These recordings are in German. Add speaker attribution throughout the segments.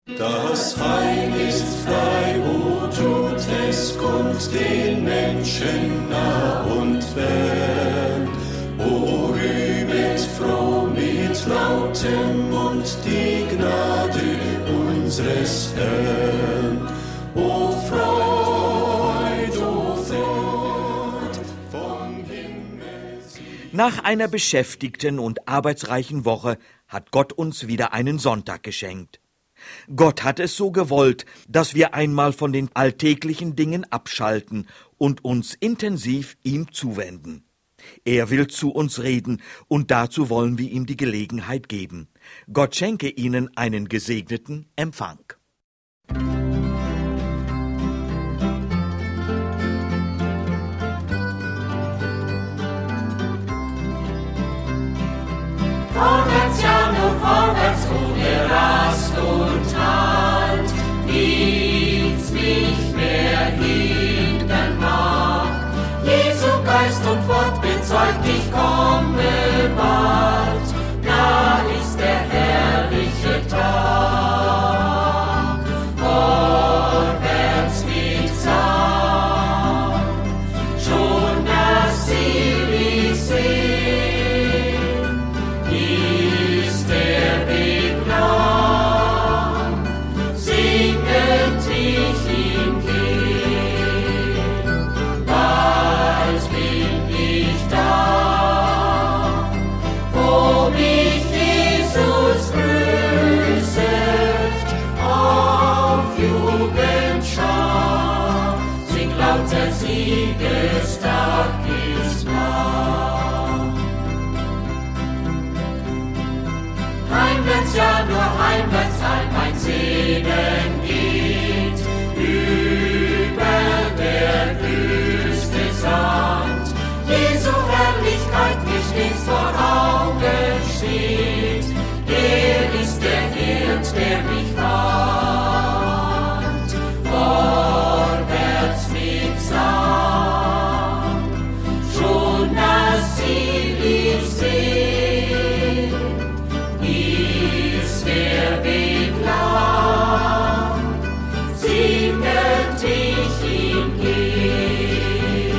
Speaker 1: Das Heil ist frei, o tut es kund den Menschen nah und fern. O rühmet froh mit lautem Mund die Gnade unseres Herrn. O Freud, vom Himmel.
Speaker 2: Nach einer beschäftigten und arbeitsreichen Woche hat Gott uns wieder einen Sonntag geschenkt. Gott hat es so gewollt, dass wir einmal von den alltäglichen Dingen abschalten und uns intensiv ihm zuwenden. Er will zu uns reden, und dazu wollen wir ihm die Gelegenheit geben. Gott schenke Ihnen einen gesegneten Empfang.
Speaker 3: Vorwärts, ja nur vorwärts, ohne Rast und Halt, nichts mich mehr hindern mag. Jesu Geist und Wort bezeugt, ich komme bald, da ist der herrliche Tag. Vorwärts mit Sang, schon das Ziel ich seh. Der Siegestag ist nah. Heimwärts, ja nur heimwärts, all mein Sehnen geht, über der Wüste Sand. Jesu Herrlichkeit mir stets vor Augen steht, er ist der Hirt, der mich warnt. Vorwärts mit Sang, schon das Ziel ich seh, ist der Weg lang, singend ich ihn geh,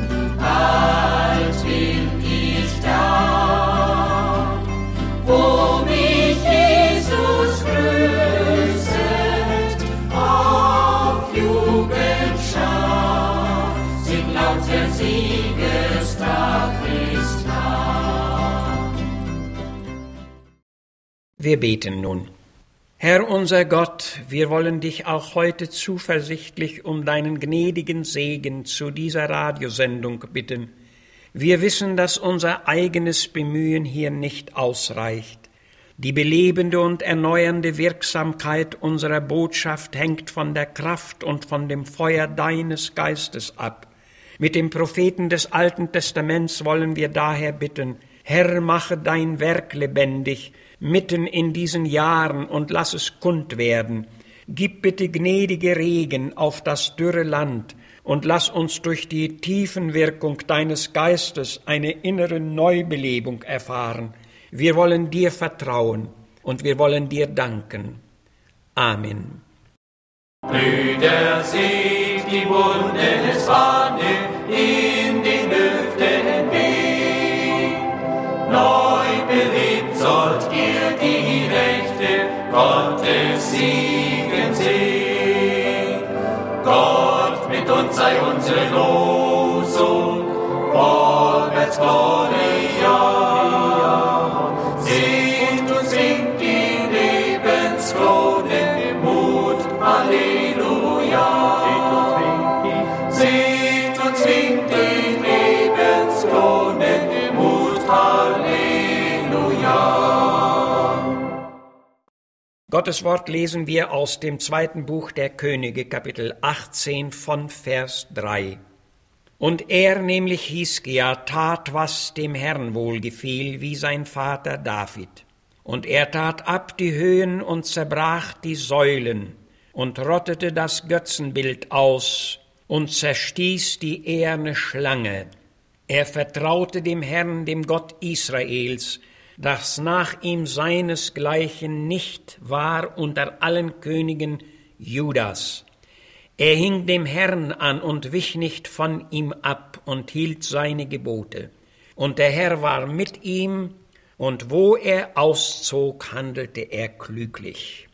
Speaker 3: bald bin ich da, wo mich Jesus grüßet, auf Jugendschar, sing laut, der Siegestag ist nah.
Speaker 4: Wir beten nun. Herr unser Gott, wir wollen dich auch heute zuversichtlich um deinen gnädigen Segen zu dieser Radiosendung bitten. Wir wissen, dass unser eigenes Bemühen hier nicht ausreicht. Die belebende und erneuernde Wirksamkeit unserer Botschaft hängt von der Kraft und von dem Feuer deines Geistes ab. Mit dem Propheten des Alten Testaments wollen wir daher bitten, Herr, mache dein Werk lebendig, mitten in diesen Jahren und lass es kund werden. Gib bitte gnädige Regen auf das dürre Land und lass uns durch die Tiefenwirkung deines Geistes eine innere Neubelebung erfahren. Wir wollen dir vertrauen und wir wollen dir danken. Amen.
Speaker 3: Brüder, seht die Bundesfahne in den Lüften wehen. Neu belebt sollt ihr die Rechte Gottes siegen sehen. Gott mit uns sei unsere Losung, vorwärts Gloria. Seht und singt die Lebenskrone, Mut, Halleluja. Seht und singt die Lebenskrone, Mut, Halleluja.
Speaker 4: Gottes Wort lesen wir aus dem 2. Buch der Könige, Kapitel 18 von Vers 3. Und er, nämlich Hiskia, tat, was dem Herrn wohlgefiel, wie sein Vater David. Und er tat ab die Höhen und zerbrach die Säulen und rottete das Götzenbild aus und zerstieß die eherne Schlange. Er vertraute dem Herrn, dem Gott Israels, das nach ihm seinesgleichen nicht war unter allen Königen Judas. Er hing dem Herrn an und wich nicht von ihm ab und hielt seine Gebote. Und der Herr war mit ihm, und wo er auszog, handelte er klüglich.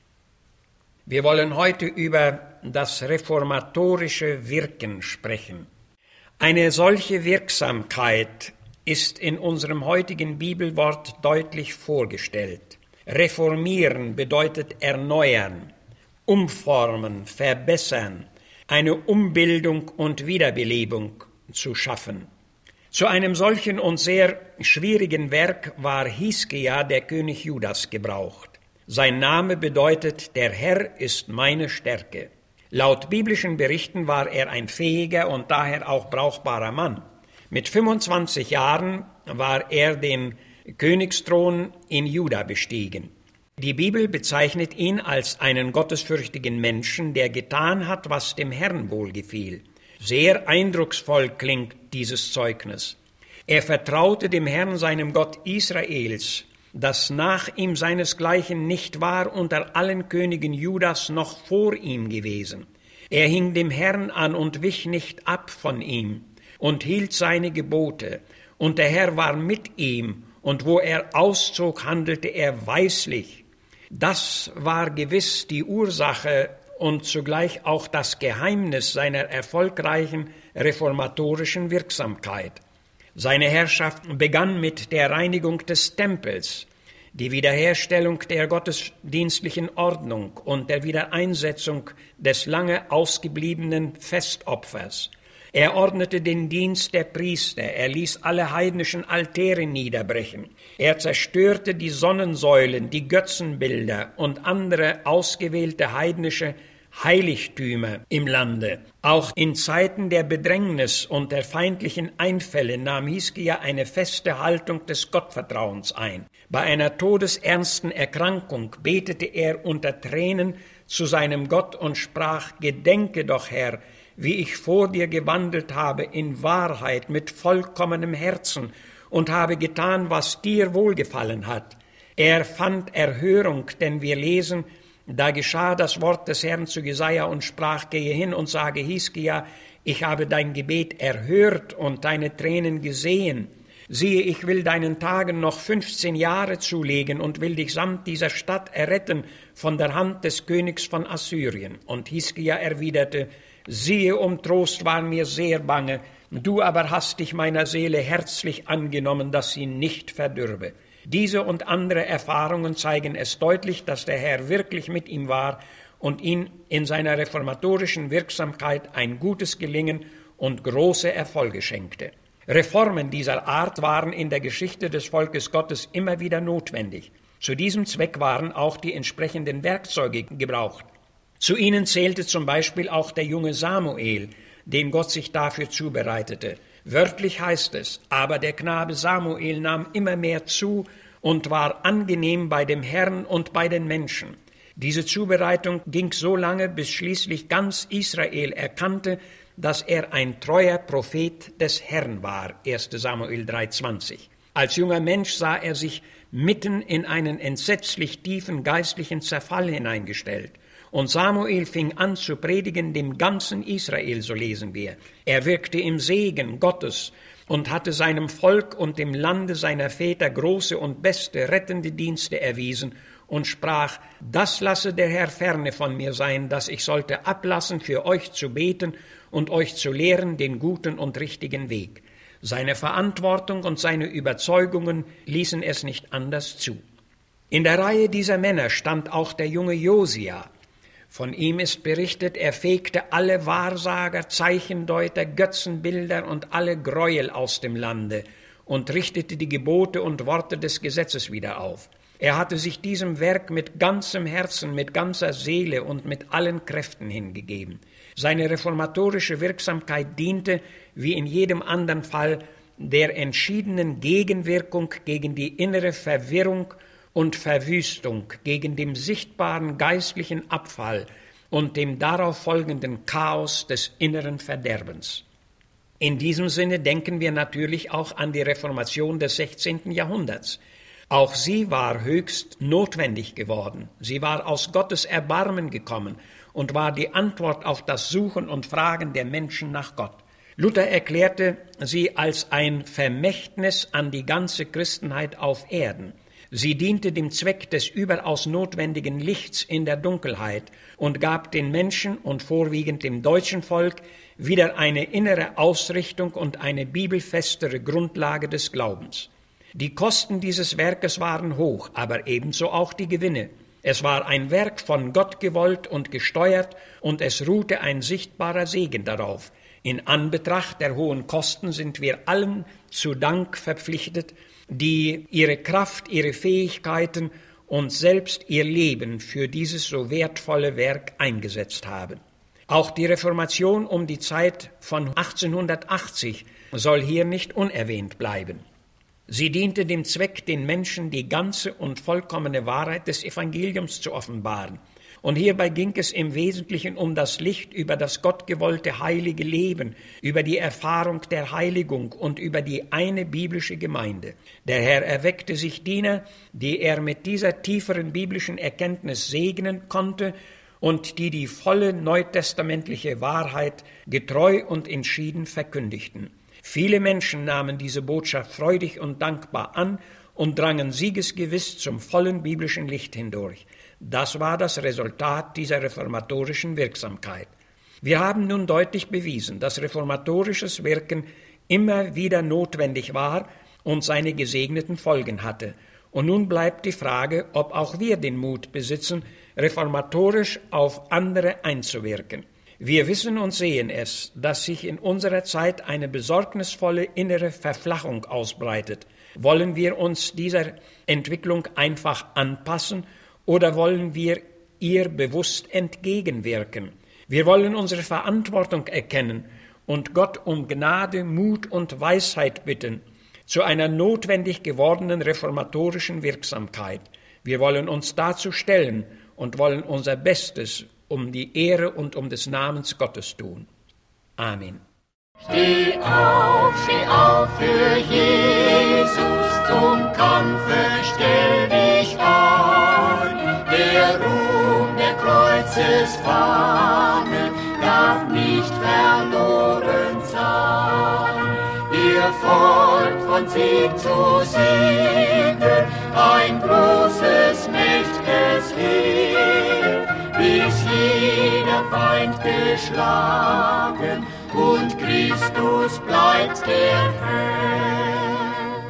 Speaker 4: Wir wollen heute über das reformatorische Wirken sprechen. Eine solche Wirksamkeit ist in unserem heutigen Bibelwort deutlich vorgestellt. Reformieren bedeutet erneuern, umformen, verbessern, eine Umbildung und Wiederbelebung zu schaffen. Zu einem solchen und sehr schwierigen Werk war Hiskia, der König Judas, gebraucht. Sein Name bedeutet, der Herr ist meine Stärke. Laut biblischen Berichten war er ein fähiger und daher auch brauchbarer Mann. Mit 25 Jahren war er den Königsthron in Juda bestiegen. Die Bibel bezeichnet ihn als einen gottesfürchtigen Menschen, der getan hat, was dem Herrn wohlgefiel. Sehr eindrucksvoll klingt dieses Zeugnis. Er vertraute dem Herrn, seinem Gott Israels, das nach ihm seinesgleichen nicht war unter allen Königen Judas noch vor ihm gewesen. Er hing dem Herrn an und wich nicht ab von ihm und hielt seine Gebote. Und der Herr war mit ihm, und wo er auszog, handelte er weislich. Das war gewiss die Ursache und zugleich auch das Geheimnis seiner erfolgreichen reformatorischen Wirksamkeit. Seine Herrschaft begann mit der Reinigung des Tempels, die Wiederherstellung der gottesdienstlichen Ordnung und der Wiedereinsetzung des lange ausgebliebenen Festopfers. Er ordnete den Dienst der Priester, er ließ alle heidnischen Altäre niederbrechen. Er zerstörte die Sonnensäulen, die Götzenbilder und andere ausgewählte heidnische Heiligtümer im Lande. Auch in Zeiten der Bedrängnis und der feindlichen Einfälle nahm Hiskia eine feste Haltung des Gottvertrauens ein. Bei einer todesernsten Erkrankung betete er unter Tränen zu seinem Gott und sprach: Gedenke doch, Herr, wie ich vor dir gewandelt habe in Wahrheit mit vollkommenem Herzen und habe getan, was dir wohlgefallen hat. Er fand Erhörung, denn wir lesen: Da geschah das Wort des Herrn zu Jesaja und sprach: Gehe hin und sage Hiskia, ich habe dein Gebet erhört und deine Tränen gesehen. Siehe, ich will deinen Tagen noch 15 Jahre zulegen und will dich samt dieser Stadt erretten von der Hand des Königs von Assyrien. Und Hiskia erwiderte: Siehe, um Trost war mir sehr bange, du aber hast dich meiner Seele herzlich angenommen, dass sie nicht verdürbe. Diese und andere Erfahrungen zeigen es deutlich, dass der Herr wirklich mit ihm war und ihn in seiner reformatorischen Wirksamkeit ein gutes Gelingen und große Erfolge schenkte. Reformen dieser Art waren in der Geschichte des Volkes Gottes immer wieder notwendig. Zu diesem Zweck waren auch die entsprechenden Werkzeuge gebraucht. Zu ihnen zählte zum Beispiel auch der junge Samuel, den Gott sich dafür zubereitete. Wörtlich heißt es: Aber der Knabe Samuel nahm immer mehr zu und war angenehm bei dem Herrn und bei den Menschen. Diese Zubereitung ging so lange, bis schließlich ganz Israel erkannte, dass er ein treuer Prophet des Herrn war. 1. Samuel 3,20. Als junger Mensch sah er sich mitten in einen entsetzlich tiefen geistlichen Zerfall hineingestellt. Und Samuel fing an zu predigen dem ganzen Israel, so lesen wir. Er wirkte im Segen Gottes und hatte seinem Volk und dem Lande seiner Väter große und beste rettende Dienste erwiesen und sprach: Das lasse der Herr ferne von mir sein, dass ich sollte ablassen, für euch zu beten und euch zu lehren den guten und richtigen Weg. Seine Verantwortung und seine Überzeugungen ließen es nicht anders zu. In der Reihe dieser Männer stand auch der junge Josia. Von ihm ist berichtet, er fegte alle Wahrsager, Zeichendeuter, Götzenbilder und alle Gräuel aus dem Lande und richtete die Gebote und Worte des Gesetzes wieder auf. Er hatte sich diesem Werk mit ganzem Herzen, mit ganzer Seele und mit allen Kräften hingegeben. Seine reformatorische Wirksamkeit diente, wie in jedem anderen Fall, der entschiedenen Gegenwirkung gegen die innere Verwirrung und Verwüstung, gegen den sichtbaren geistlichen Abfall und dem darauf folgenden Chaos des inneren Verderbens. In diesem Sinne denken wir natürlich auch an die Reformation des 16. Jahrhunderts. Auch sie war höchst notwendig geworden. Sie war aus Gottes Erbarmen gekommen und war die Antwort auf das Suchen und Fragen der Menschen nach Gott. Luther erklärte sie als ein Vermächtnis an die ganze Christenheit auf Erden. Sie diente dem Zweck des überaus notwendigen Lichts in der Dunkelheit und gab den Menschen und vorwiegend dem deutschen Volk wieder eine innere Ausrichtung und eine bibelfestere Grundlage des Glaubens. Die Kosten dieses Werkes waren hoch, aber ebenso auch die Gewinne. Es war ein Werk von Gott gewollt und gesteuert, und es ruhte ein sichtbarer Segen darauf. In Anbetracht der hohen Kosten sind wir allen zu Dank verpflichtet, die ihre Kraft, ihre Fähigkeiten und selbst ihr Leben für dieses so wertvolle Werk eingesetzt haben. Auch die Reformation um die Zeit von 1880 soll hier nicht unerwähnt bleiben. Sie diente dem Zweck, den Menschen die ganze und vollkommene Wahrheit des Evangeliums zu offenbaren. Und hierbei ging es im Wesentlichen um das Licht über das gottgewollte heilige Leben, über die Erfahrung der Heiligung und über die eine biblische Gemeinde. Der Herr erweckte sich Diener, die er mit dieser tieferen biblischen Erkenntnis segnen konnte und die die volle neutestamentliche Wahrheit getreu und entschieden verkündigten. Viele Menschen nahmen diese Botschaft freudig und dankbar an und drangen siegesgewiss zum vollen biblischen Licht hindurch. Das war das Resultat dieser reformatorischen Wirksamkeit. Wir haben nun deutlich bewiesen, dass reformatorisches Wirken immer wieder notwendig war und seine gesegneten Folgen hatte. Und nun bleibt die Frage, ob auch wir den Mut besitzen, reformatorisch auf andere einzuwirken. Wir wissen und sehen es, dass sich in unserer Zeit eine besorgnisvolle innere Verflachung ausbreitet. Wollen wir uns dieser Entwicklung einfach anpassen oder wollen wir ihr bewusst entgegenwirken? Wir wollen unsere Verantwortung erkennen und Gott um Gnade, Mut und Weisheit bitten zu einer notwendig gewordenen reformatorischen Wirksamkeit. Wir wollen uns dazu stellen und wollen unser Bestes um die Ehre und um des Namens Gottes tun. Amen.
Speaker 3: Steh auf für Jesus, zum Kampfe stell dich an. Der Ruhm der Kreuzesfahne darf nicht verloren sein. Ihr folgt von Sieg zu Siege, ein großes, mächtiges Heer, bis jeder Feind geschlagen und Christus bleibt der Herr.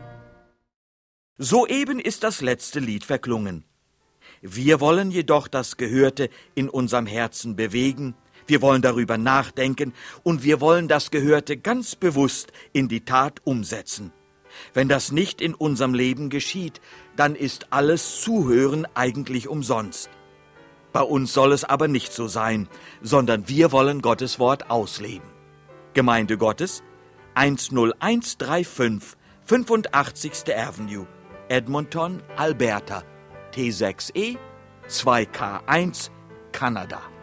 Speaker 2: Soeben ist das letzte Lied verklungen. Wir wollen jedoch das Gehörte in unserem Herzen bewegen, wir wollen darüber nachdenken und wir wollen das Gehörte ganz bewusst in die Tat umsetzen. Wenn das nicht in unserem Leben geschieht, dann ist alles Zuhören eigentlich umsonst. Bei uns soll es aber nicht so sein, sondern wir wollen Gottes Wort ausleben. Gemeinde Gottes, 10135 85. Avenue, Edmonton, Alberta, T6E 2K1, Kanada.